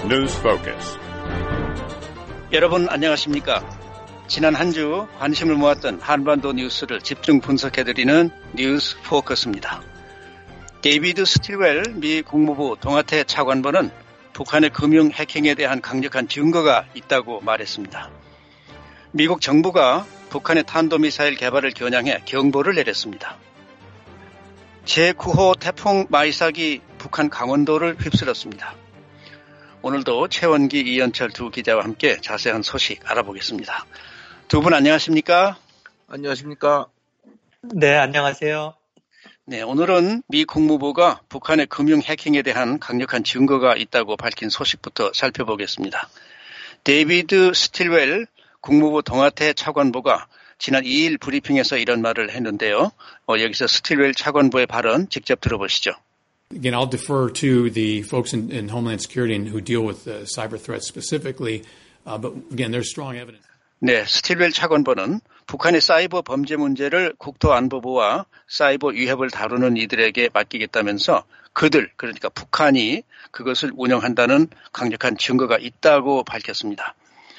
News Focus. 여러분 안녕하십니까? 지난 한 주 관심을 모았던 한반도 뉴스를 집중 분석해드리는 뉴스 포커스입니다. 데이비드 스틸웰 미 국무부 동아태 차관보는 북한의 금융 해킹에 대한 강력한 증거가 있다고 말했습니다. 미국 정부가 북한의 탄도미사일 개발을 겨냥해 경보를 내렸습니다. 제9호 태풍 마이삭이 북한 강원도를 휩쓸었습니다. 오늘도 최원기, 이현철 두 기자와 함께 자세한 소식 알아보겠습니다. 두 분 안녕하십니까? 안녕하십니까? 네, 안녕하세요. 네, 오늘은 미 국무부가 북한의 금융 해킹에 대한 강력한 증거가 있다고 밝힌 소식부터 살펴보겠습니다. 데이비드 스틸웰 국무부 동아태 차관보가 지난 2일 브리핑에서 이런 말을 했는데요. 여기서 스틸웰 차관보의 발언 직접 들어보시죠. Again, I'll defer to the folks in Homeland Security who deal with cyber threats specifically, but again, there's strong evidence. 네, 스틸웰 차관보는 북한의 사이버 범죄 문제를 국토안보부와 사이버 위협을 다루는 이들에게 맡기겠다면서 그러니까 북한이 그것을 운영한다는 강력한 증거가 있다고 밝혔습니다.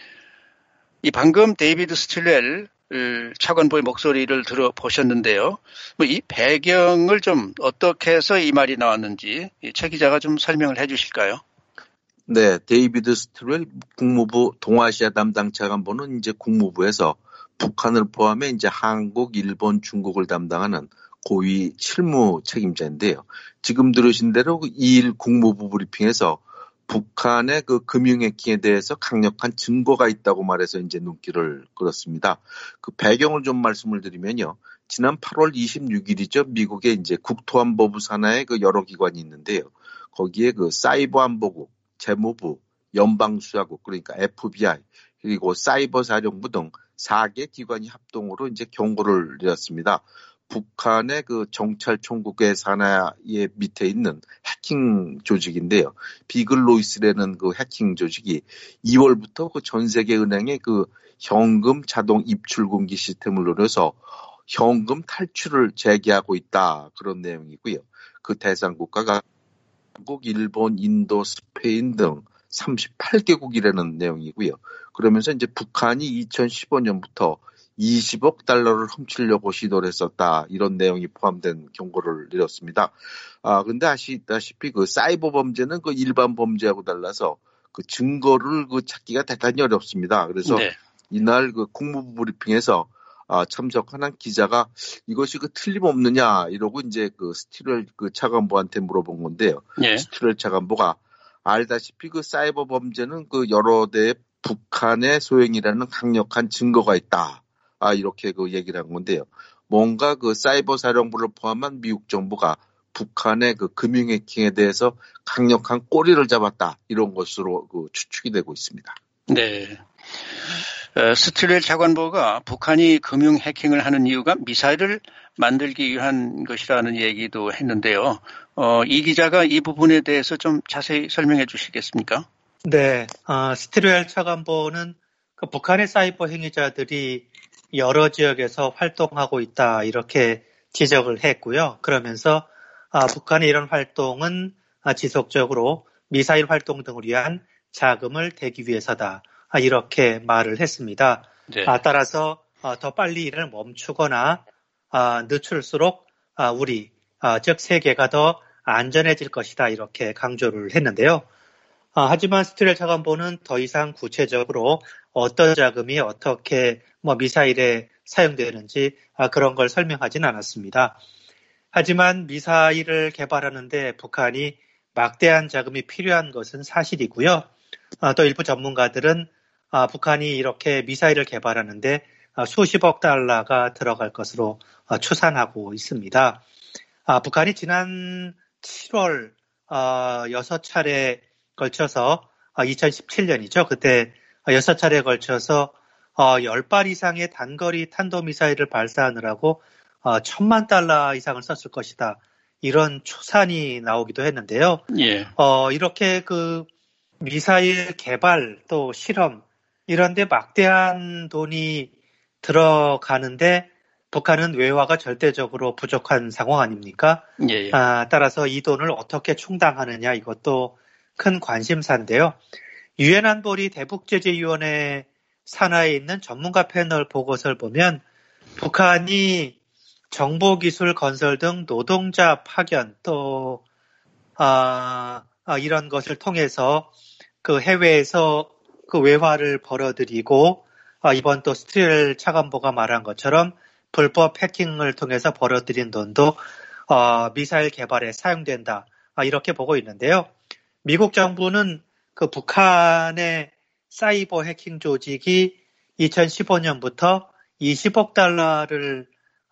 이 방금 데이비드 스틸웰 차관보의 목소리를 들어보셨는데요. 이 배경을 좀 어떻게 해서 이 말이 나왔는지 최 기자가 좀 설명을 해 주실까요? 네, 데이비드 스틸웰 국무부 동아시아 담당 차관보는 이제 국무부에서 북한을 포함해 이제 한국, 일본, 중국을 담당하는 고위 실무 책임자인데요. 지금 들으신 대로 2일 국무부 브리핑에서 북한의 그 금융 해킹에 대해서 강력한 증거가 있다고 말해서 이제 눈길을 끌었습니다. 그 배경을 좀 말씀을 드리면요. 지난 8월 26일이죠. 미국의 이제 국토안보부 산하의 그 여러 기관이 있는데요. 거기에 그 사이버안보국, 재무부, 연방수사국, 그러니까 FBI, 그리고 사이버사령부 등 4개 기관이 합동으로 이제 경고를 내렸습니다. 북한의 그 정찰총국의 산하의 밑에 있는 해킹 조직인데요. 비글로이스라는 그 해킹 조직이 2월부터 그 전 세계 은행의 그 현금 자동 입출 금기 시스템을 노려서 현금 탈출을 재개하고 있다. 그런 내용이고요. 그 대상 국가가 한국, 일본, 인도, 스페인 등 38개국이라는 내용이고요. 그러면서 이제 북한이 2015년부터 20억 달러를 훔치려고 시도를 했었다. 이런 내용이 포함된 경고를 내렸습니다. 근데 아시다시피 그 사이버 범죄는 그 일반 범죄하고 달라서 그 증거를 그 찾기가 대단히 어렵습니다. 그래서 네. 이날 그 국무부 브리핑에서 참석한 한 기자가 이것이 그 틀림없느냐 이러고 이제 그 스틸웰 그 차관보한테 물어본 건데요. 네. 스틸웰 차관보가 알다시피 그 사이버 범죄는 그 여러 대의 북한의 소행이라는 강력한 증거가 있다. 이렇게 그 얘기를 한 건데요. 뭔가 그 사이버 사령부를 포함한 미국 정부가 북한의 그 금융 해킹에 대해서 강력한 꼬리를 잡았다. 이런 것으로 그 추측이 되고 있습니다. 네. 스틸웰 차관보가 북한이 금융 해킹을 하는 이유가 미사일을 만들기 위한 것이라는 얘기도 했는데요. 이 기자가 이 부분에 대해서 좀 자세히 설명해 주시겠습니까? 네. 스틸웰 차관보는 그 북한의 사이버 행위자들이 여러 지역에서 활동하고 있다 이렇게 지적을 했고요. 그러면서 북한의 이런 활동은 지속적으로 미사일 활동 등을 위한 자금을 대기 위해서다 이렇게 말을 했습니다. 네. 따라서 더 빨리 이를 멈추거나 늦출수록 우리 즉 세계가 더 안전해질 것이다 이렇게 강조를 했는데요. 하지만 스틸웰 차관보는 더 이상 구체적으로 어떤 자금이 어떻게 미사일에 사용되는지 그런 걸 설명하진 않았습니다. 하지만 미사일을 개발하는데 북한이 막대한 자금이 필요한 것은 사실이고요. 또 일부 전문가들은 북한이 이렇게 미사일을 개발하는데 수십억 달러가 들어갈 것으로 추산하고 있습니다. 북한이 지난 7월 6차례 걸쳐서 2017년이죠. 그때 6차례에 걸쳐서 10발 이상의 단거리 탄도미사일을 발사하느라고 1,000만 달러 이상을 썼을 것이다. 이런 추산이 나오기도 했는데요. 예. 이렇게 그 미사일 개발 또 실험 이런 데 막대한 돈이 들어가는데 북한은 외화가 절대적으로 부족한 상황 아닙니까? 예. 따라서 이 돈을 어떻게 충당하느냐 이것도 큰 관심사인데요. 유엔 안보리 대북제재위원회 산하에 있는 전문가 패널 보고서를 보면 북한이 정보기술 건설 등 노동자 파견 또 이런 것을 통해서 그 해외에서 그 외화를 벌어들이고 이번 또 스틸웰 차관보가 말한 것처럼 불법 해킹을 통해서 벌어들인 돈도 미사일 개발에 사용된다. 이렇게 보고 있는데요. 미국 정부는 그 북한의 사이버 해킹 조직이 2015년부터 20억 달러를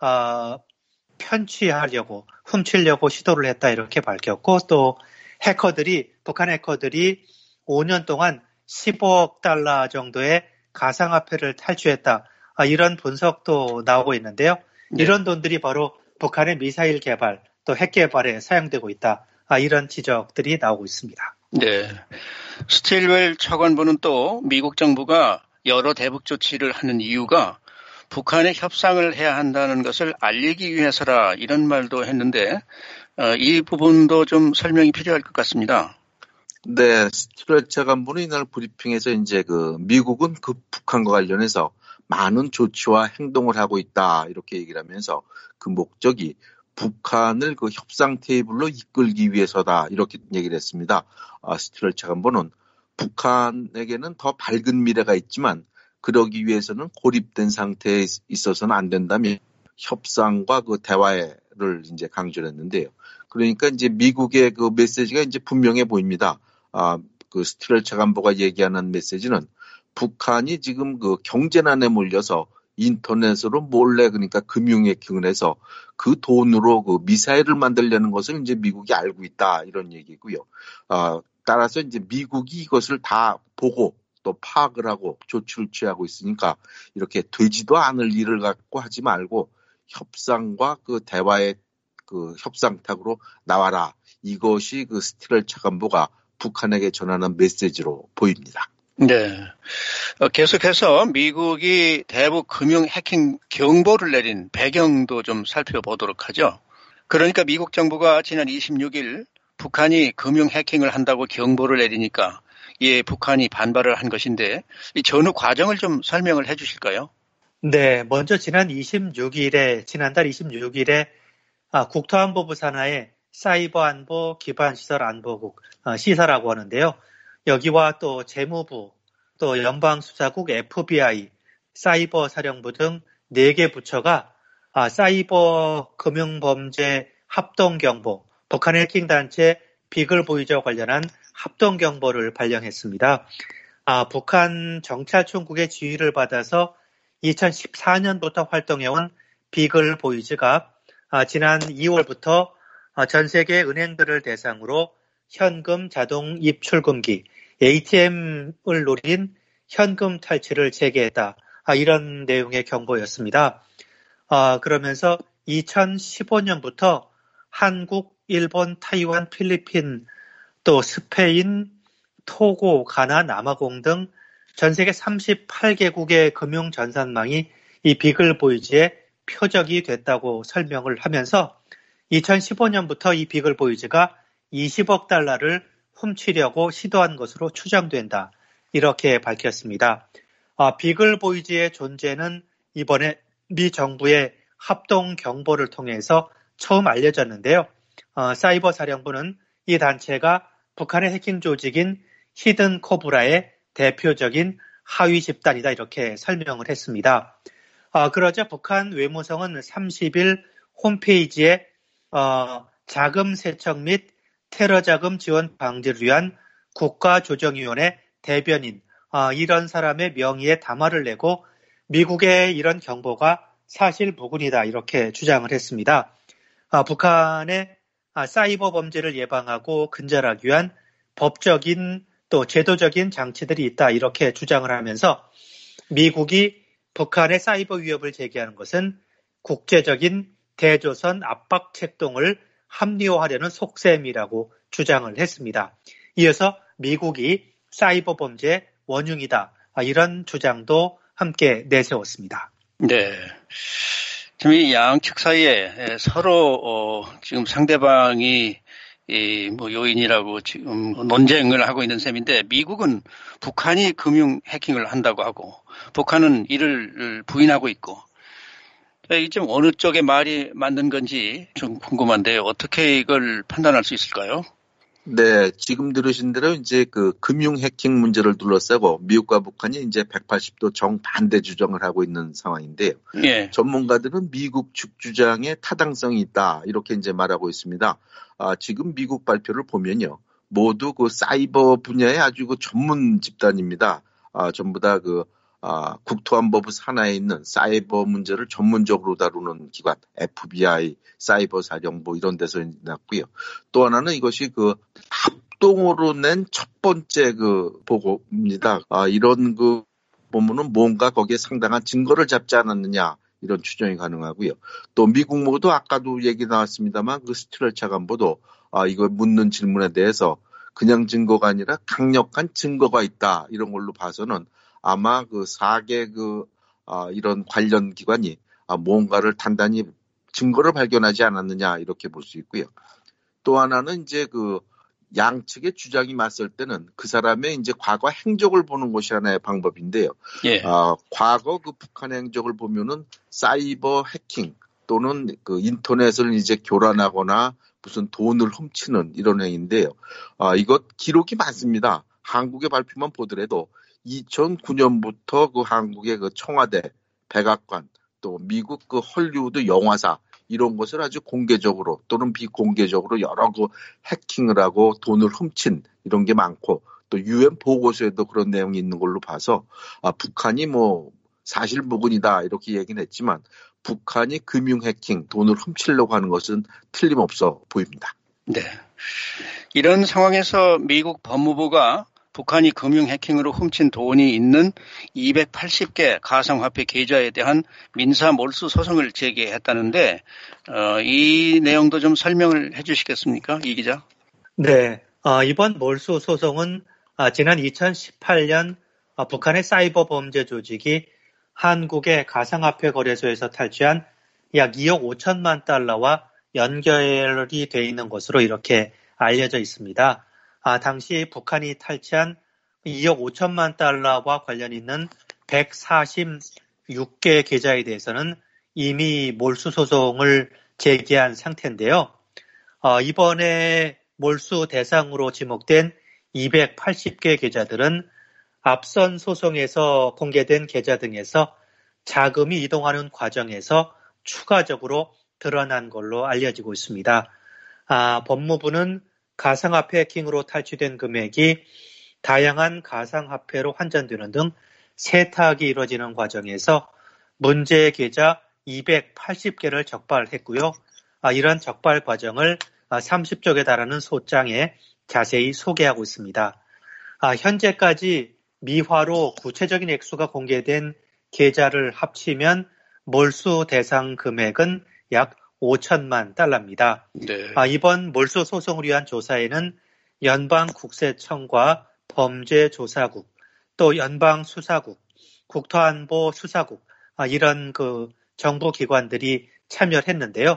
편취하려고 훔치려고 시도를 했다 이렇게 밝혔고 또 북한 해커들이 5년 동안 15억 달러 정도의 가상화폐를 탈취했다. 이런 분석도 나오고 있는데요. 이런 돈들이 바로 북한의 미사일 개발 또 핵 개발에 사용되고 있다. 이런 지적들이 나오고 있습니다. 네. 스틸웰 차관보는 또 미국 정부가 여러 대북 조치를 하는 이유가 북한에 협상을 해야 한다는 것을 알리기 위해서라 이런 말도 했는데 이 부분도 좀 설명이 필요할 것 같습니다. 네, 스틸웰 차관보는 이날 브리핑에서 이제 미국은 북한과 관련해서 많은 조치와 행동을 하고 있다 이렇게 얘기를 하면서 그 목적이 북한을 협상 테이블로 이끌기 위해서다 이렇게 얘기를 했습니다. 스틸웰 차관보는 북한에게는 더 밝은 미래가 있지만 그러기 위해서는 고립된 상태에 있어서는 안 된다며 협상과 대화를 이제 강조를 했는데요. 그러니까 이제 미국의 메시지가 이제 분명해 보입니다. 스틸웰 차관보가 얘기하는 메시지는 북한이 지금 경제난에 몰려서 인터넷으로 몰래 그러니까 금융 해킹을 해서 그 돈으로 미사일을 만들려는 것을 이제 미국이 알고 있다 이런 얘기고요. 따라서 이제 미국이 이것을 다 보고 또 파악을 하고 조치를 취하고 있으니까 이렇게 되지도 않을 일을 갖고 하지 말고 협상과 대화의 협상탁으로 나와라. 이것이 스틸웰 차관보가 북한에게 전하는 메시지로 보입니다. 네. 계속해서 미국이 대북 금융 해킹 경보를 내린 배경도 좀 살펴보도록 하죠. 그러니까 미국 정부가 지난 26일 북한이 금융 해킹을 한다고 경보를 내리니까 북한이 반발을 한 것인데 이 전후 과정을 좀 설명을 해 주실까요? 네. 먼저 지난달 26일에 국토안보부 산하의 사이버안보 기반시설안보국 시사라고 하는데요. 여기와 또 재무부, 또 연방수사국 FBI, 사이버사령부 등 4개 부처가 사이버 금융범죄 합동경보, 북한 해킹단체 비글보이즈와 관련한 합동경보를 발령했습니다. 북한 정찰총국의 지휘를 받아서 2014년부터 활동해온 비글보이즈가 지난 2월부터 전 세계 은행들을 대상으로 현금 자동 입출금기, ATM을 노린 현금 탈취를 재개했다. 이런 내용의 경보였습니다. 그러면서 2015년부터 한국, 일본, 타이완, 필리핀, 또 스페인, 토고, 가나, 남아공 등 전 세계 38개국의 금융 전산망이 이 비글보이즈의 표적이 됐다고 설명을 하면서 2015년부터 이 비글보이즈가 20억 달러를 훔치려고 시도한 것으로 추정된다. 이렇게 밝혔습니다. 비글보이즈의 존재는 이번에 미 정부의 합동 경보를 통해서 처음 알려졌는데요. 사이버 사령부는 이 단체가 북한의 해킹 조직인 히든 코브라의 대표적인 하위 집단이다 이렇게 설명을 했습니다. 그러자 북한 외무성은 30일 홈페이지에 자금 세척 및 테러 자금 지원 방지를 위한 국가조정위원회 대변인 이런 사람의 명의의 담화를 내고 미국의 이런 경보가 사실무근이다 이렇게 주장을 했습니다. 북한의 사이버 범죄를 예방하고 근절하기 위한 법적인 또 제도적인 장치들이 있다 이렇게 주장을 하면서 미국이 북한의 사이버 위협을 제기하는 것은 국제적인 대조선 압박 책동을 합리화하려는 속셈이라고 주장을 했습니다. 이어서 미국이 사이버 범죄의 원흉이다 이런 주장도 함께 내세웠습니다. 네. 지금 이 양측 사이에 서로 지금 상대방이 요인이라고 지금 논쟁을 하고 있는 셈인데, 미국은 북한이 금융 해킹을 한다고 하고, 북한은 이를 부인하고 있고, 이게 좀 어느 쪽의 말이 맞는 건지 좀 궁금한데요. 어떻게 이걸 판단할 수 있을까요? 네, 지금 들으신 대로 이제 그 금융 해킹 문제를 둘러싸고 미국과 북한이 이제 180도 정반대 주장을 하고 있는 상황인데요. 예. 전문가들은 미국 측 주장에 타당성이 있다 이렇게 이제 말하고 있습니다. 지금 미국 발표를 보면요, 모두 그 사이버 분야의 아주 그 전문 집단입니다. 전부 다 국토안보부 산하에 있는 사이버 문제를 전문적으로 다루는 기관, FBI, 사이버 사령부 이런 데서 났고요. 또 하나는 이것이 그 합동으로 낸 첫 번째 그 보고입니다. 이런 그 보면은 뭔가 거기에 상당한 증거를 잡지 않았느냐 이런 추정이 가능하고요. 또 미국 모두 아까도 얘기 나왔습니다만 그 스틸러 차관보도 이거 묻는 질문에 대해서 그냥 증거가 아니라 강력한 증거가 있다 이런 걸로 봐서는 아마 그 4개 이런 관련 기관이 뭔가를 단단히 증거를 발견하지 않았느냐 이렇게 볼 수 있고요. 또 하나는 이제 그 양측의 주장이 맞설 때는 그 사람의 이제 과거 행적을 보는 것이 하나의 방법인데요. 예. 과거 그 북한의 행적을 보면은 사이버 해킹 또는 그 인터넷을 이제 교란하거나 무슨 돈을 훔치는 이런 행위인데요. 이것 기록이 많습니다. 한국의 발표만 보더라도 2009년부터 그 한국의 그 청와대, 백악관, 또 미국 그 헐리우드 영화사 이런 것을 아주 공개적으로 또는 비공개적으로 여러 그 해킹을 하고 돈을 훔친 이런 게 많고 또 UN 보고서에도 그런 내용이 있는 걸로 봐서 북한이 사실 무근이다 이렇게 얘기는 했지만 북한이 금융 해킹, 돈을 훔치려고 하는 것은 틀림없어 보입니다. 네. 이런 상황에서 미국 법무부가 북한이 금융 해킹으로 훔친 돈이 있는 280개 가상화폐 계좌에 대한 민사 몰수 소송을 제기했다는데 이 내용도 좀 설명을 해 주시겠습니까? 이 기자? 네. 이번 몰수 소송은 지난 2018년 북한의 사이버 범죄 조직이 한국의 가상화폐 거래소에서 탈취한 약 2억 5천만 달러와 연결이 돼 있는 것으로 이렇게 알려져 있습니다. 당시 북한이 탈취한 2억 5천만 달러와 관련 있는 146개 계좌에 대해서는 이미 몰수 소송을 제기한 상태인데요. 이번에 몰수 대상으로 지목된 280개 계좌들은 앞선 소송에서 공개된 계좌 등에서 자금이 이동하는 과정에서 추가적으로 드러난 걸로 알려지고 있습니다. 법무부는 가상화폐 해킹으로 탈취된 금액이 다양한 가상화폐로 환전되는 등 세탁이 이루어지는 과정에서 문제의 계좌 280개를 적발했고요. 이런 적발 과정을 30쪽에 달하는 소장에 자세히 소개하고 있습니다. 현재까지 미화로 구체적인 액수가 공개된 계좌를 합치면 몰수 대상 금액은 약 5천만 달러입니다. 네. 이번 몰수 소송을 위한 조사에는 연방국세청과 범죄조사국, 또 연방수사국, 국토안보수사국 이런 그 정부 기관들이 참여를 했는데요.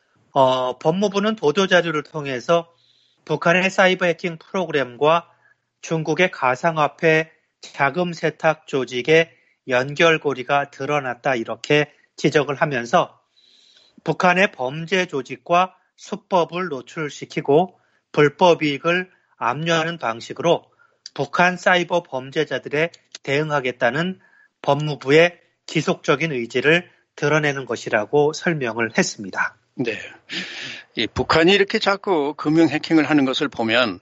법무부는 보도자료를 통해서 북한의 사이버 해킹 프로그램과 중국의 가상화폐 자금 세탁 조직의 연결고리가 드러났다 이렇게 지적을 하면서 북한의 범죄 조직과 수법을 노출시키고 불법 이익을 압류하는 방식으로 북한 사이버 범죄자들에 대응하겠다는 법무부의 지속적인 의지를 드러내는 것이라고 설명을 했습니다. 네. 북한이 이렇게 자꾸 금융 해킹을 하는 것을 보면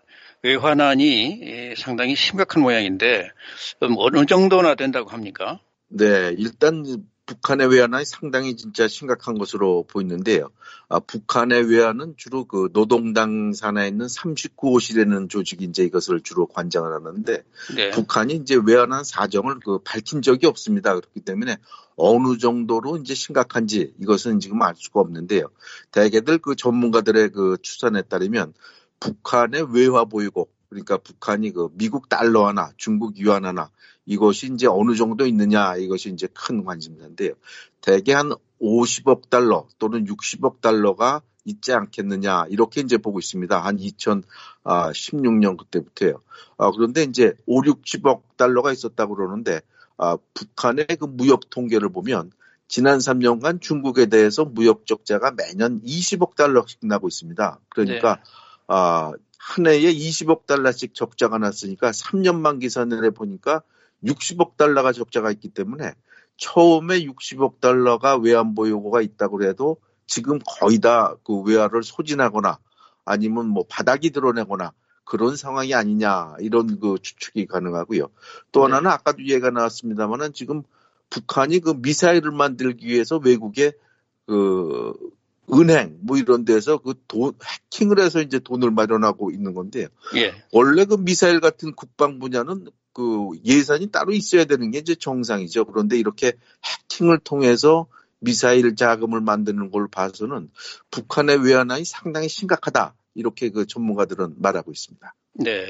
외환안이 상당히 심각한 모양인데 어느 정도나 된다고 합니까? 네, 일단 북한의 외환이 상당히 진짜 심각한 것으로 보이는데요. 북한의 외환은 주로 그 노동당 산하에 있는 39호시라는 조직이 이제 이것을 주로 관장을 하는데, 네. 북한이 이제 외환한 사정을 밝힌 적이 없습니다. 그렇기 때문에 어느 정도로 이제 심각한지 이것은 지금 알 수가 없는데요. 대개들 그 전문가들의 그 추산에 따르면 북한의 외화 보유고, 그러니까 북한이 그 미국 달러 하나, 중국 유안 하나 이것이 이제 어느 정도 있느냐 이것이 이제 큰 관심사인데요. 대개 한 50억 달러 또는 60억 달러가 있지 않겠느냐 이렇게 이제 보고 있습니다. 한 2016년 그때부터요. 그런데 이제 5, 60억 달러가 있었다고 그러는데 북한의 그 무역 통계를 보면 지난 3년간 중국에 대해서 무역 적자가 매년 20억 달러씩 나고 있습니다. 그러니까 네. 한 해에 20억 달러씩 적자가 났으니까 3년만 계산을 해보니까 60억 달러가 적자가 있기 때문에 처음에 60억 달러가 외환보 요구가 있다고 해도 지금 거의 다 그 외화를 소진하거나 아니면 뭐 바닥이 드러내거나 그런 상황이 아니냐 이런 그 추측이 가능하고요. 또 하나는 아까도 얘기가 나왔습니다만은 지금 북한이 그 미사일을 만들기 위해서 외국에 그 은행 뭐 이런 데서 그 해킹을 해서 이제 돈을 마련하고 있는 건데요. 예. 원래 그 미사일 같은 국방 분야는 그 예산이 따로 있어야 되는 게 이제 정상이죠. 그런데 이렇게 해킹을 통해서 미사일 자금을 만드는 걸 봐서는 북한의 외환이 상당히 심각하다. 이렇게 그 전문가들은 말하고 있습니다. 네.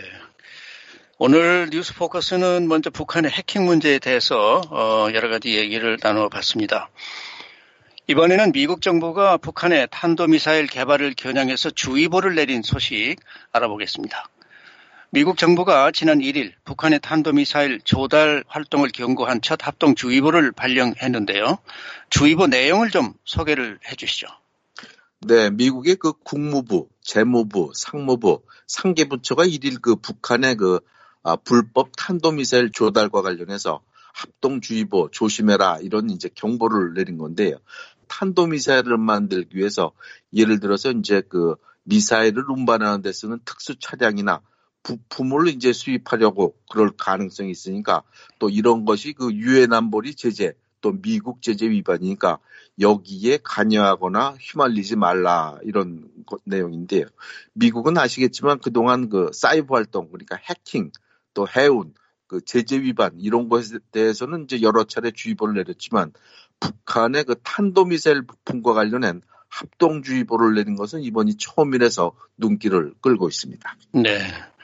오늘 뉴스 포커스는 먼저 북한의 해킹 문제에 대해서 여러 가지 얘기를 나눠봤습니다. 이번에는 미국 정부가 북한의 탄도미사일 개발을 겨냥해서 주의보를 내린 소식 알아보겠습니다. 미국 정부가 지난 1일 북한의 탄도미사일 조달 활동을 경고한 첫 합동주의보를 발령했는데요. 주의보 내용을 좀 소개를 해 주시죠. 네, 미국의 그 국무부, 재무부, 상무부, 상계부처가 1일 그 북한의 그 불법 탄도미사일 조달과 관련해서 합동주의보 조심해라 이런 이제 경보를 내린 건데요. 탄도미사일을 만들기 위해서 예를 들어서 이제 그 미사일을 운반하는 데 쓰는 특수 차량이나 부품을 이제 수입하려고 그럴 가능성이 있으니까 또 이런 것이 그 유엔 안보리 제재 또 미국 제재 위반이니까 여기에 관여하거나 휘말리지 말라 이런 내용인데요. 미국은 아시겠지만 그동안 그 사이버 활동 그러니까 해킹 또 해운 그 제재 위반 이런 것에 대해서는 이제 여러 차례 주의보를 내렸지만 북한의 그 탄도미사일 부품과 관련된 합동주의보를 내린 것은 이번이 처음이라서 눈길을 끌고 있습니다. 네.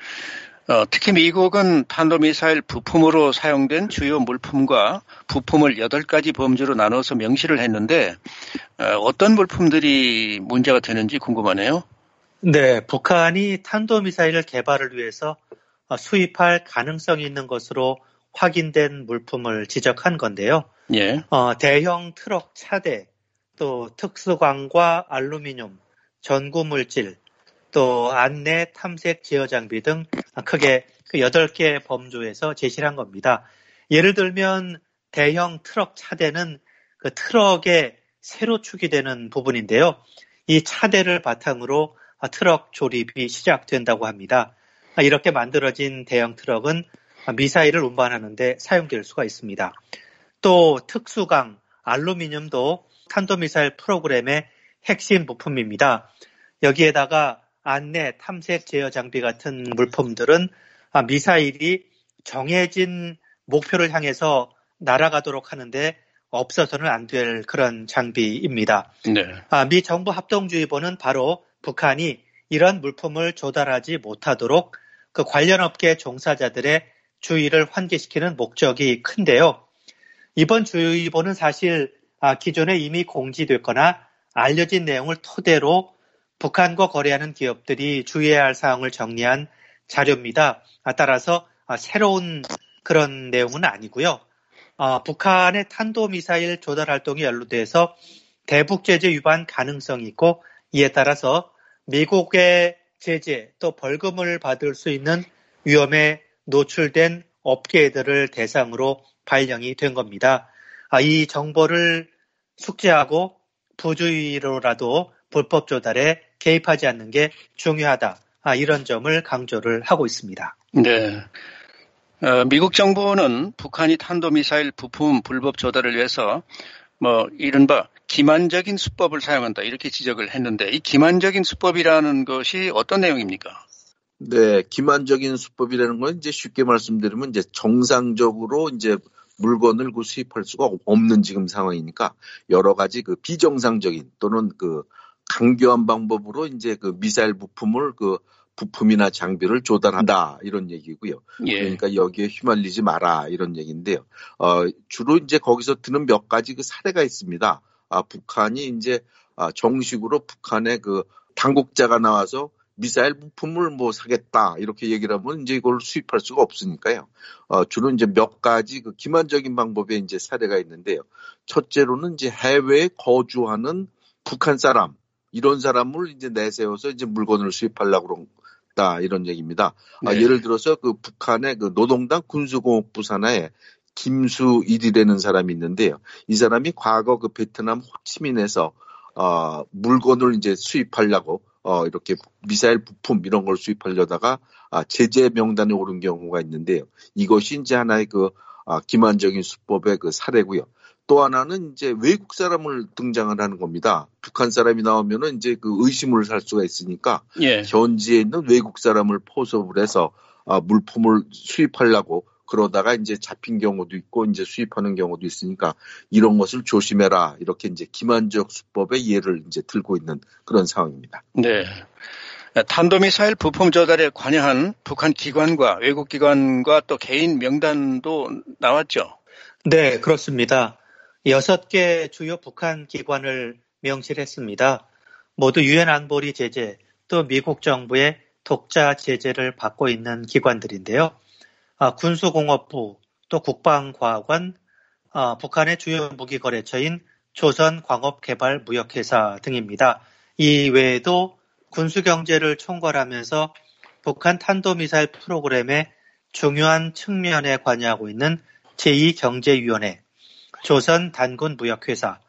특히 미국은 탄도미사일 부품으로 사용된 주요 물품과 부품을 8가지 범주로 나눠서 명시를 했는데 어떤 물품들이 문제가 되는지 궁금하네요. 네, 북한이 탄도미사일 개발을 위해서 수입할 가능성이 있는 것으로 확인된 물품을 지적한 건데요. 예. 대형 트럭 차대, 또 특수광과 알루미늄, 전구물질, 또 안내 탐색 제어 장비 등 크게 그 8개 범주에서 제시를 한 겁니다. 예를 들면 대형 트럭 차대는 그 트럭의 세로축이 되는 부분인데요. 이 차대를 바탕으로 트럭 조립이 시작된다고 합니다. 이렇게 만들어진 대형 트럭은 미사일을 운반하는 데 사용될 수가 있습니다. 또 특수강, 알루미늄도 탄도미사일 프로그램의 핵심 부품입니다. 여기에다가 안내, 탐색, 제어 장비 같은 물품들은 미사일이 정해진 목표를 향해서 날아가도록 하는데 없어서는 안 될 그런 장비입니다. 네. 미 정부 합동주의보는 바로 북한이 이런 물품을 조달하지 못하도록 그 관련 업계 종사자들의 주의를 환기시키는 목적이 큰데요. 이번 주의보는 사실 기존에 이미 공지됐거나 알려진 내용을 토대로 북한과 거래하는 기업들이 주의해야 할 사항을 정리한 자료입니다. 따라서 새로운 그런 내용은 아니고요. 북한의 탄도미사일 조달 활동이 연루돼서 대북 제재 위반 가능성이 있고 이에 따라서 미국의 제재 또 벌금을 받을 수 있는 위험에 노출된 업계들을 대상으로 발령이 된 겁니다. 이 정보를 숙지하고 부주의로라도 불법 조달에 개입하지 않는 게 중요하다. 이런 점을 강조를 하고 있습니다. 네. 미국 정부는 북한이 탄도미사일 부품 불법 조달을 위해서 이른바 기만적인 수법을 사용한다 이렇게 지적을 했는데 이 기만적인 수법이라는 것이 어떤 내용입니까? 네, 기만적인 수법이라는 건 이제 쉽게 말씀드리면 이제 정상적으로 이제 물건을 그 수입할 수가 없는 지금 상황이니까 여러 가지 그 비정상적인 또는 그 강경한 방법으로 이제 그 미사일 부품을 그 부품이나 장비를 조달한다 이런 얘기고요. 예. 그러니까 여기에 휘말리지 마라 이런 얘기인데요. 주로 이제 거기서 드는 몇 가지 그 사례가 있습니다. 북한이 이제 정식으로 북한의 그 당국자가 나와서 미사일 부품을 뭐 사겠다 이렇게 얘기를 하면 이제 이걸 수입할 수가 없으니까요. 주로 이제 몇 가지 그 기만적인 방법의 이제 사례가 있는데요. 첫째로는 이제 해외에 거주하는 북한 사람 이런 사람을 이제 내세워서 이제 물건을 수입하려고 그런다 이런 얘기입니다. 네. 예를 들어서 그 북한의 그 노동당 군수공업부 산하에 김수일이라는 사람이 있는데요. 이 사람이 과거 그 베트남 호치민에서 물건을 이제 수입하려고 이렇게 미사일 부품 이런 걸 수입하려다가 제재 명단에 오른 경우가 있는데요. 이것이 이제 하나의 그 기만적인 수법의 그 사례고요. 또 하나는 이제 외국 사람을 등장을 하는 겁니다. 북한 사람이 나오면은 이제 그 의심을 살 수가 있으니까 예. 현지에 있는 외국 사람을 포섭을 해서 물품을 수입하려고 그러다가 이제 잡힌 경우도 있고 이제 수입하는 경우도 있으니까 이런 것을 조심해라 이렇게 이제 기만적 수법의 예를 이제 들고 있는 그런 상황입니다. 네. 탄도미사일 부품 조달에 관여한 북한 기관과 외국 기관과 또 개인 명단도 나왔죠. 네, 그렇습니다. 6개 주요 북한 기관을 명시했습니다. 모두 유엔 안보리 제재 또 미국 정부의 독자 제재를 받고 있는 기관들인데요. 군수공업부, 또 국방과학원, 북한의 주요 무기거래처인 조선광업개발무역회사 등입니다. 이 외에도 군수경제를 총괄하면서 북한 탄도미사일 프로그램의 중요한 측면에 관여하고 있는 제2경제위원회, 조선단군무역회사,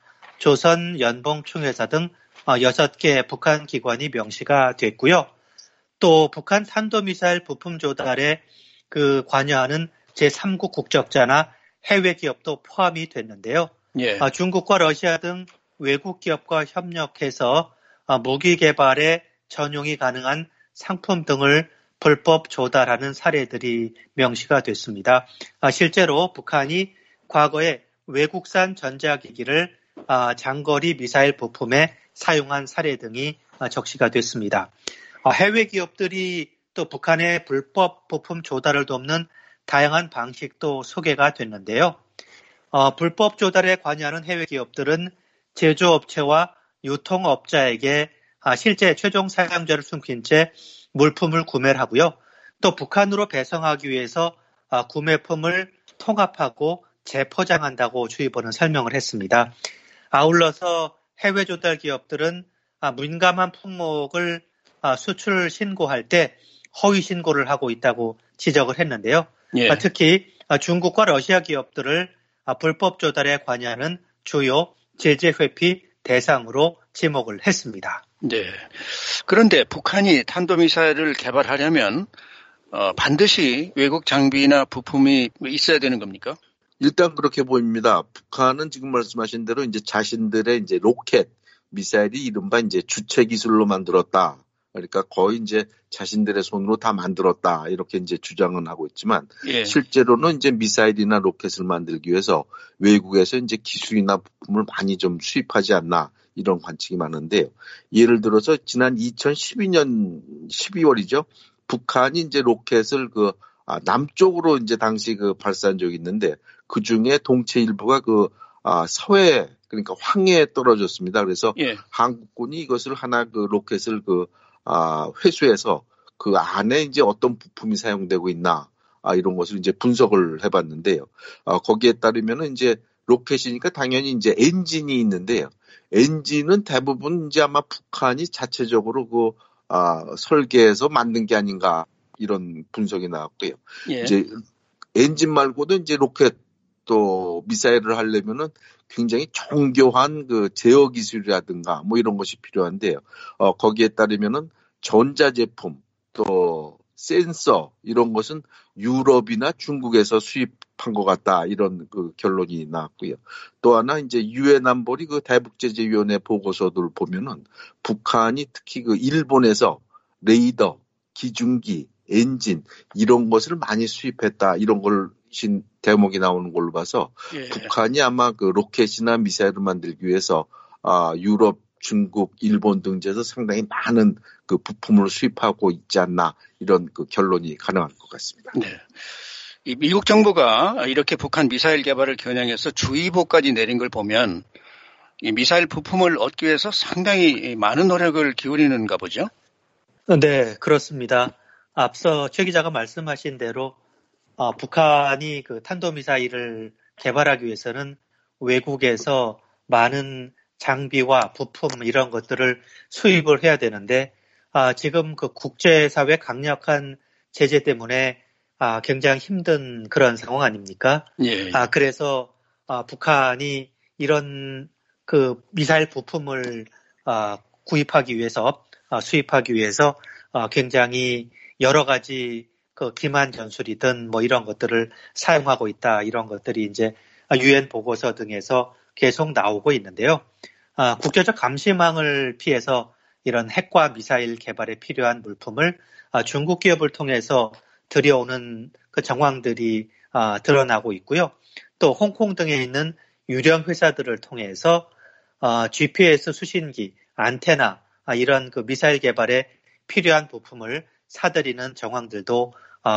조선연봉총회사 등 6개 북한 기관이 명시가 됐고요. 또 북한 탄도미사일 부품 조달에 관여하는 제3국 국적자나 해외 기업도 포함이 됐는데요. 예. 중국과 러시아 등 외국 기업과 협력해서 무기 개발에 전용이 가능한 상품 등을 불법 조달하는 사례들이 명시가 됐습니다. 실제로 북한이 과거에 외국산 전자기기를 장거리 미사일 부품에 사용한 사례 등이 적시가 됐습니다. 해외 기업들이 또 북한의 불법 부품 조달을 돕는 다양한 방식도 소개가 됐는데요. 불법 조달에 관여하는 해외 기업들은 제조업체와 유통업자에게 실제 최종 사용자를 숨긴 채 물품을 구매를 하고요. 또 북한으로 배송하기 위해서 구매품을 통합하고 재포장한다고 주의보는 설명을 했습니다. 아울러서 해외 조달 기업들은 민감한 품목을 수출 신고할 때 허위 신고를 하고 있다고 지적을 했는데요. 예. 특히 중국과 러시아 기업들을 불법 조달에 관여하는 주요 제재 회피 대상으로 지목을 했습니다. 네. 그런데 북한이 탄도미사일을 개발하려면 반드시 외국 장비나 부품이 있어야 되는 겁니까? 일단 그렇게 보입니다. 북한은 지금 말씀하신 대로 이제 자신들의 이제 로켓, 미사일이 이른바 이제 주체 기술로 만들었다. 그러니까 거의 이제 자신들의 손으로 다 만들었다. 이렇게 이제 주장은 하고 있지만 예. 실제로는 이제 미사일이나 로켓을 만들기 위해서 외국에서 이제 기술이나 부품을 많이 좀 수입하지 않나 이런 관측이 많은데요. 예를 들어서 지난 2012년 12월이죠. 북한이 이제 로켓을 남쪽으로 이제 당시 발사한 적이 있는데 그 중에 동체 일부가 서해 그러니까 황해에 떨어졌습니다. 그래서 예. 한국군이 이것을 하나 로켓을 회수해서 그 안에 이제 어떤 부품이 사용되고 있나 이런 것을 이제 분석을 해봤는데요. 거기에 따르면은 이제 로켓이니까 당연히 이제 엔진이 있는데요. 엔진은 대부분 이제 아마 북한이 자체적으로 설계해서 만든 게 아닌가 이런 분석이 나왔고요. 예. 이제 엔진 말고도 이제 로켓 또 미사일을 하려면은 굉장히 정교한 제어 기술이라든가 뭐 이런 것이 필요한데요. 거기에 따르면은 전자제품 또 센서 이런 것은 유럽이나 중국에서 수입한 것 같다 이런 결론이 나왔고요. 또 하나 이제 유엔 안보리 대북제재위원회 보고서들 보면은 북한이 특히 일본에서 레이더, 기중기, 엔진 이런 것을 많이 수입했다 이런 걸 대목이 나오는 걸로 봐서 예. 북한이 아마 로켓이나 미사일을 만들기 위해서 유럽, 중국, 일본 등지에서 상당히 많은 부품을 수입하고 있지 않나 이런 결론이 가능할 것 같습니다. 네. 이 미국 정부가 이렇게 북한 미사일 개발을 겨냥해서 주의보까지 내린 걸 보면 이 미사일 부품을 얻기 위해서 상당히 많은 노력을 기울이는가 보죠? 네, 그렇습니다. 앞서 최 기자가 말씀하신 대로 북한이 그 탄도미사일을 개발하기 위해서는 외국에서 많은 장비와 부품 이런 것들을 수입을 해야 되는데 지금 그 국제사회 강력한 제재 때문에 굉장히 힘든 그런 상황 아닙니까? 예. 그래서 북한이 이런 그 미사일 부품을 구입하기 위해서 수입하기 위해서 굉장히 여러 가지 그 기만 전술이든 뭐 이런 것들을 사용하고 있다. 이런 것들이 이제 유엔 보고서 등에서 계속 나오고 있는데요. 국제적 감시망을 피해서 이런 핵과 미사일 개발에 필요한 물품을 중국 기업을 통해서 들여오는 그 정황들이 드러나고 있고요. 또 홍콩 등에 있는 유령 회사들을 통해서 GPS 수신기, 안테나 이런 그 미사일 개발에 필요한 부품을 사들이는 정황들도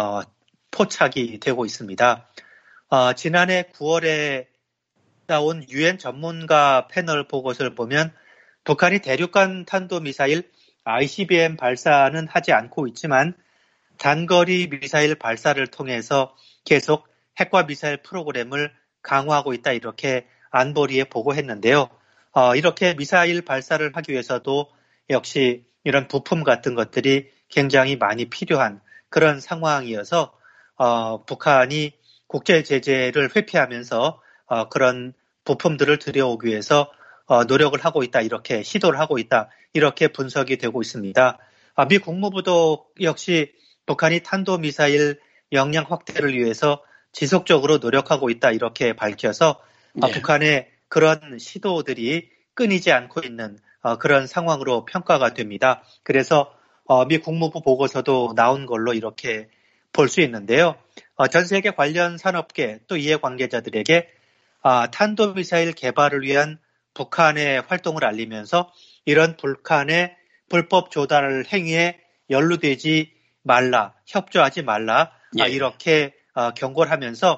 포착이 되고 있습니다. 지난해 9월에 나온 유엔 전문가 패널 보고서를 보면 북한이 대륙간 탄도미사일 ICBM 발사는 하지 않고 있지만 단거리 미사일 발사를 통해서 계속 핵과 미사일 프로그램을 강화하고 있다 이렇게 안보리에 보고했는데요. 이렇게 미사일 발사를 하기 위해서도 역시 이런 부품 같은 것들이 굉장히 많이 필요한 그런 상황이어서 북한이 국제 제재를 회피하면서 그런 부품들을 들여오기 위해서 노력을 하고 있다 이렇게 시도를 하고 있다 이렇게 분석이 되고 있습니다. 미 국무부도 역시 북한이 탄도미사일 역량 확대를 위해서 지속적으로 노력하고 있다 이렇게 밝혀서 네. 북한의 그런 시도들이 끊이지 않고 있는 그런 상황으로 평가가 됩니다. 그래서 미 국무부 보고서도 나온 걸로 이렇게 볼 수 있는데요. 전 세계 관련 산업계 또 이해관계자들에게 탄도미사일 개발을 위한 북한의 활동을 알리면서 이런 북한의 불법 조달 행위에 연루되지 말라, 협조하지 말라 예. 이렇게 경고를 하면서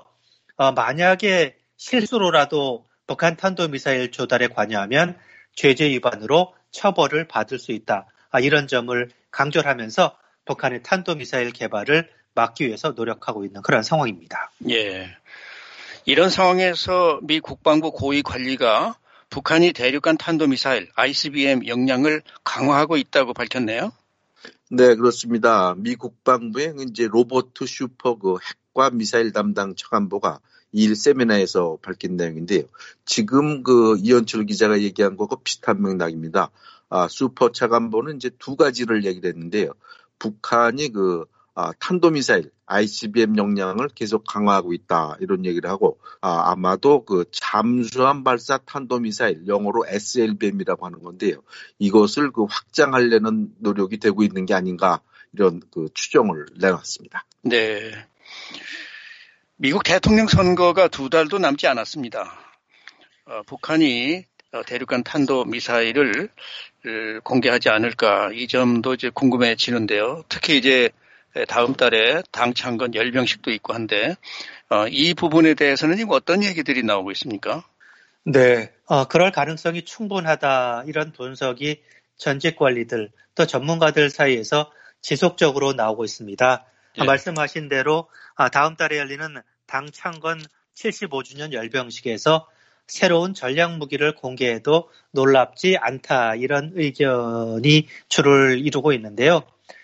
만약에 실수로라도 북한 탄도미사일 조달에 관여하면 제재 위반으로 처벌을 받을 수 있다. 이런 점을 강조를 하면서 북한의 탄도미사일 개발을 막기 위해서 노력하고 있는 그런 상황입니다. 예. 이런 상황에서 미 국방부 고위 관리가 북한이 대륙간 탄도미사일 ICBM 역량을 강화하고 있다고 밝혔네요. 네, 그렇습니다. 미 국방부의 이제 로버트 슈퍼 그 핵과 미사일 담당 차관보가 2일 세미나에서 밝힌 내용인데요. 지금 그 이현철 기자가 얘기한 것과 비슷한 맥락입니다. 슈퍼 차관보는 이제 두 가지를 얘기를 했는데요. 북한이 그 탄도미사일 ICBM 역량을 계속 강화하고 있다 이런 얘기를 하고 아마도 그 잠수함 발사 탄도미사일 영어로 SLBM이라고 하는 건데요. 이것을 그 확장하려는 노력이 되고 있는 게 아닌가 이런 그 추정을 내놨습니다. 네. 미국 대통령 선거가 2달도 남지 않았습니다. 북한이 대륙간 탄도미사일을 공개하지 않을까 이 점도 이제 궁금해지는데요. 특히 이제 다음 달에 당 창건 열병식도 있고 한데 이 부분에 대해서는 지금 어떤 얘기들이 나오고 있습니까? 네, 그럴 가능성이 충분하다 이런 분석이 전직 관리들 또 전문가들 사이에서 지속적으로 나오고 있습니다. 예. 말씀하신 대로 다음 달에 열리는 당 창건 75주년 열병식에서 새로운 전략 무기를 공개해도 놀랍지 않다 이런 의견이 주를 이루고 있는데요.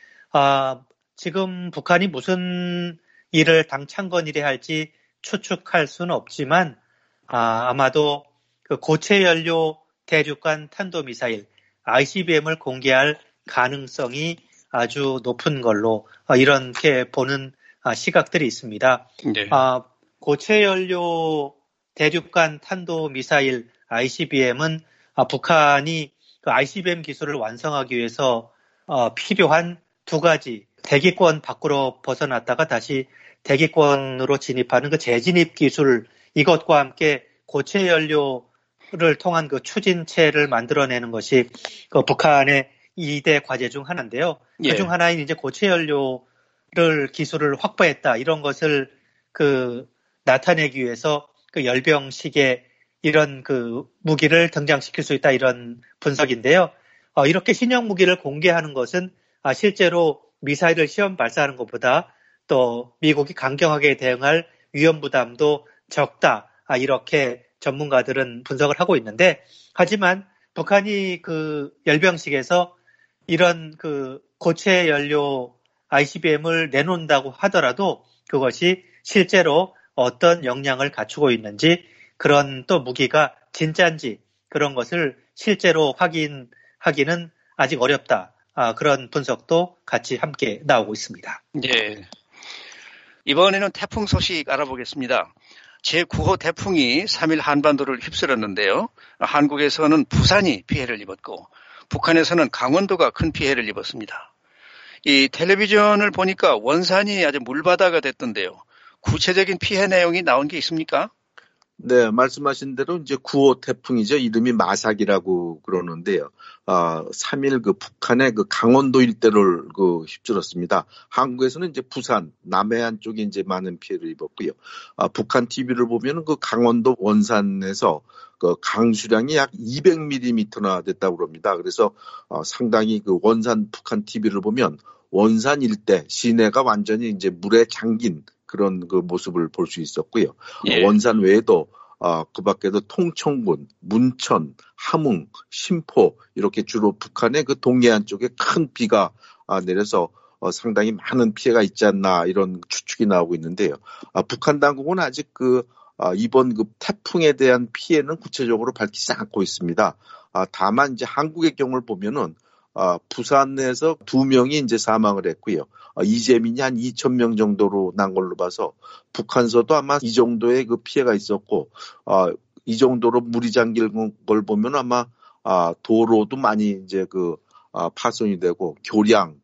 지금 북한이 무슨 일을 당 창건일에 할지 추측할 수는 없지만 아마도 그 고체 연료 대륙간 탄도미사일 ICBM을 공개할 가능성이 아주 높은 걸로 이렇게 보는 시각들이 있습니다. 네. 고체 연료 대륙간 탄도미사일 ICBM은 북한이 그 ICBM 기술을 완성하기 위해서 필요한 두 가지 대기권 밖으로 벗어났다가 다시 대기권으로 진입하는 그 재진입 기술 이것과 함께 고체 연료를 통한 그 추진체를 만들어내는 것이 그 북한의 2대 과제 중 하나인데요. 예. 그중 하나인 이제 고체 연료를 기술을 확보했다 이런 것을 그 나타내기 위해서 그 열병식에 이런 그 무기를 등장시킬 수 있다 이런 분석인데요. 이렇게 신형 무기를 공개하는 것은 실제로 미사일을 시험 발사하는 것보다 또 미국이 강경하게 대응할 위험 부담도 적다. 이렇게 전문가들은 분석을 하고 있는데, 하지만 북한이 그 열병식에서 이런 그 고체 연료 ICBM을 내놓는다고 하더라도 그것이 실제로 어떤 역량을 갖추고 있는지, 그런 또 무기가 진짜인지 그런 것을 실제로 확인하기는 아직 어렵다. 그런 분석도 같이 함께 나오고 있습니다. 네. 이번에는 태풍 소식 알아보겠습니다. 제9호 태풍이 3일 한반도를 휩쓸었는데요. 한국에서는 부산이 피해를 입었고 북한에서는 강원도가 큰 피해를 입었습니다. 이 텔레비전을 보니까 원산이 아주 물바다가 됐던데요. 구체적인 피해 내용이 나온 게 있습니까? 네, 말씀하신 대로 이제 9호 태풍이죠. 이름이 마삭이라고 그러는데요. 3일 그 북한의 그 강원도 일대를 그 휩쓸었습니다. 한국에서는 이제 부산, 남해안 쪽에 이제 많은 피해를 입었고요. 북한 TV를 보면은 그 강원도 원산에서 그 강수량이 약 200mm나 됐다고 그럽니다. 그래서 상당히 그 원산 북한 TV를 보면 원산 일대 시내가 완전히 이제 물에 잠긴 그런 그 모습을 볼 수 있었고요. 예. 원산 외에도 그 밖에도 통천군, 문천, 함흥, 신포 이렇게 주로 북한의 그 동해안 쪽에 큰 비가 내려서 상당히 많은 피해가 있지 않나 이런 추측이 나오고 있는데요. 북한 당국은 아직 이번 그 태풍에 대한 피해는 구체적으로 밝히지 않고 있습니다. 다만 이제 한국의 경우를 보면은 부산에서 2명이 이제 사망을 했고요. 이재민이 한 2,000명 정도로 난 걸로 봐서 북한서도 아마 이 정도의 그 피해가 있었고, 이 정도로 물이 잠긴 걸 보면 아마 도로도 많이 이제 파손이 되고 교량,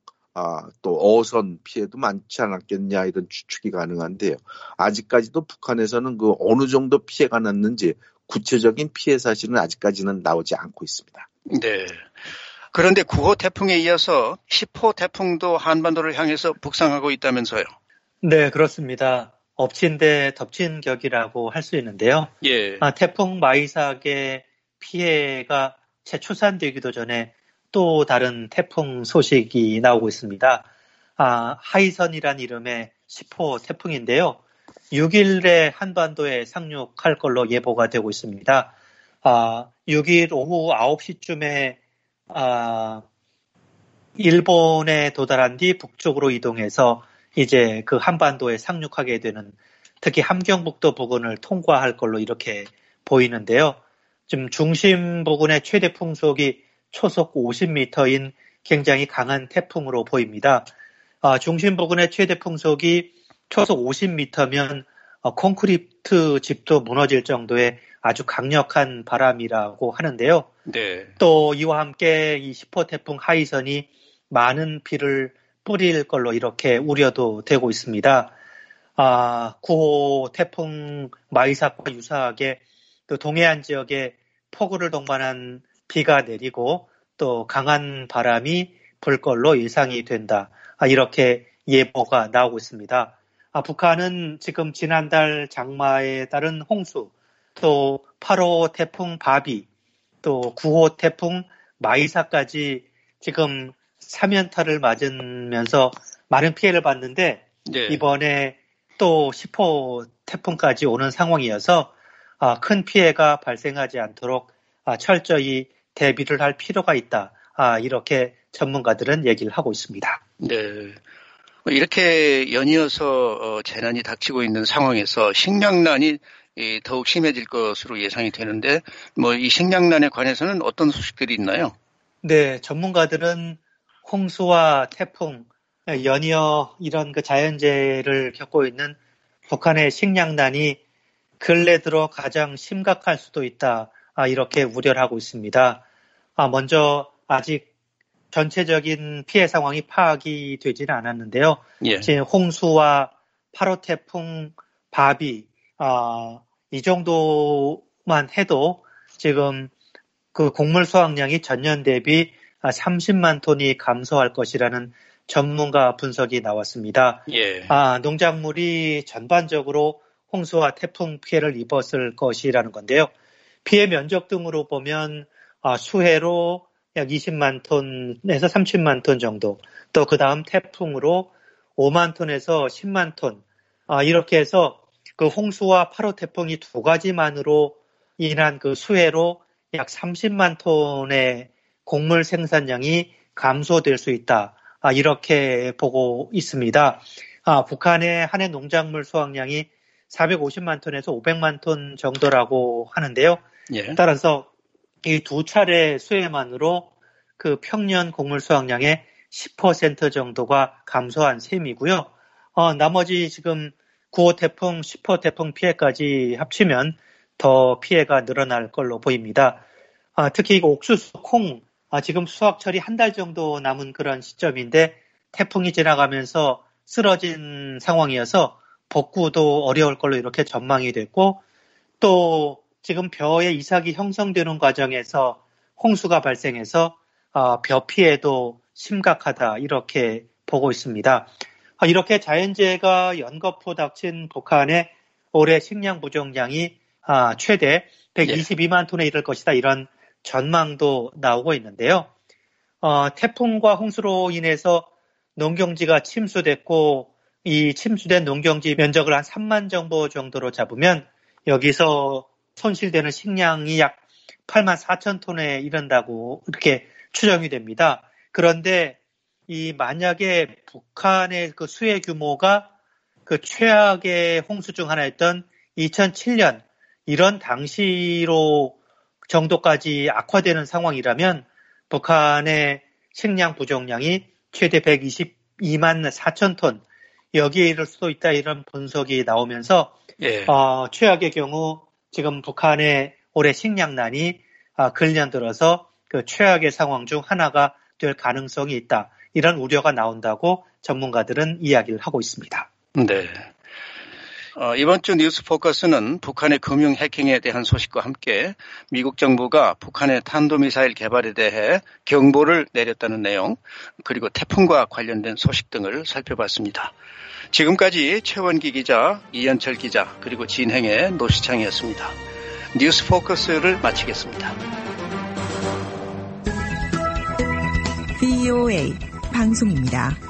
또 어선 피해도 많지 않았겠냐 이런 추측이 가능한데요. 아직까지도 북한에서는 그 어느 정도 피해가 났는지 구체적인 피해 사실은 아직까지는 나오지 않고 있습니다. 네. 그런데 9호 태풍에 이어서 10호 태풍도 한반도를 향해서 북상하고 있다면서요? 네, 그렇습니다. 엎친 데 덮친 격이라고 할 수 있는데요. 예. 태풍 마이삭의 피해가 채 추산되기도 전에 또 다른 태풍 소식이 나오고 있습니다. 하이선이란 이름의 10호 태풍인데요. 6일에 한반도에 상륙할 걸로 예보가 되고 있습니다. 6일 오후 9시쯤에 일본에 도달한 뒤 북쪽으로 이동해서 이제 그 한반도에 상륙하게 되는, 특히 함경북도 부근을 통과할 걸로 이렇게 보이는데요. 지금 중심 부근의 최대 풍속이 초속 50m인 굉장히 강한 태풍으로 보입니다. 중심 부근의 최대 풍속이 초속 50m면 콘크리트 집도 무너질 정도의 아주 강력한 바람이라고 하는데요. 네. 또 이와 함께 이 10호 태풍 하이선이 많은 비를 뿌릴 걸로 이렇게 우려도 되고 있습니다. 9호 태풍 마이삭과 유사하게 또 동해안 지역에 폭우를 동반한 비가 내리고 또 강한 바람이 불 걸로 예상이 된다. 이렇게 예보가 나오고 있습니다. 북한은 지금 지난달 장마에 따른 홍수, 또 8호 태풍 바비, 또 9호 태풍 마이삭까지 지금 3연타를 맞으면서 많은 피해를 봤는데 네. 이번에 또 10호 태풍까지 오는 상황이어서 큰 피해가 발생하지 않도록 철저히 대비를 할 필요가 있다. 이렇게 전문가들은 얘기를 하고 있습니다. 네. 이렇게 연이어서 재난이 닥치고 있는 상황에서 식량난이 더욱 심해질 것으로 예상이 되는데, 이 식량난에 관해서는 어떤 소식들이 있나요? 네, 전문가들은 홍수와 태풍, 연이어 이런 그 자연재해를 겪고 있는 북한의 식량난이 근래 들어 가장 심각할 수도 있다. 이렇게 우려를 하고 있습니다. 먼저 아직 전체적인 피해 상황이 파악이 되지는 않았는데요. 예. 지금 홍수와 8호 태풍 바비, 이 정도만 해도 지금 그 곡물 수확량이 전년 대비 30만 톤이 감소할 것이라는 전문가 분석이 나왔습니다. 예. 농작물이 전반적으로 홍수와 태풍 피해를 입었을 것이라는 건데요. 피해 면적 등으로 보면 수해로 약 20만 톤에서 30만 톤 정도, 또 그 다음 태풍으로 5만 톤에서 10만 톤, 이렇게 해서 그 홍수와 8호 태풍이 두 가지만으로 인한 그 수해로 약 30만 톤의 곡물 생산량이 감소될 수 있다. 이렇게 보고 있습니다. 북한의 한 해 농작물 수확량이 450만 톤에서 500만 톤 정도라고 하는데요. 예. 따라서 이 두 차례 수해만으로 그 평년 곡물 수확량의 10% 정도가 감소한 셈이고요. 나머지 지금 9호 태풍, 10호 태풍 피해까지 합치면 더 피해가 늘어날 걸로 보입니다. 특히 옥수수, 콩, 지금 수확철이 한 달 정도 남은 그런 시점인데 태풍이 지나가면서 쓰러진 상황이어서 복구도 어려울 걸로 이렇게 전망이 됐고, 또 지금 벼의 이삭이 형성되는 과정에서 홍수가 발생해서 벼 피해도 심각하다 이렇게 보고 있습니다. 이렇게 자연재해가 연거푸 닥친 북한의 올해 식량 부족량이 최대 122만 톤에 이를 것이다, 이런 전망도 나오고 있는데요. 태풍과 홍수로 인해서 농경지가 침수됐고, 이 침수된 농경지 면적을 한 3만 정보 정도로 잡으면 여기서 손실되는 식량이 약 8만 4천 톤에 이른다고 이렇게 추정이 됩니다. 그런데 이 만약에 북한의 그 수해 규모가 그 최악의 홍수 중 하나였던 2007년 이런 당시로 정도까지 악화되는 상황이라면 북한의 식량 부족량이 최대 122만 4천 톤, 여기에 이를 수도 있다, 이런 분석이 나오면서 최악의 경우 지금 북한의 올해 식량난이 근년 들어서 그 최악의 상황 중 하나가 될 가능성이 있다, 이런 우려가 나온다고 전문가들은 이야기를 하고 있습니다. 네. 이번 주 뉴스 포커스는 북한의 금융 해킹에 대한 소식과 함께 미국 정부가 북한의 탄도미사일 개발에 대해 경보를 내렸다는 내용, 그리고 태풍과 관련된 소식 등을 살펴봤습니다. 지금까지 최원기 기자, 이현철 기자, 그리고 진행의 노시창이었습니다. 뉴스 포커스를 마치겠습니다. VOA 방송입니다.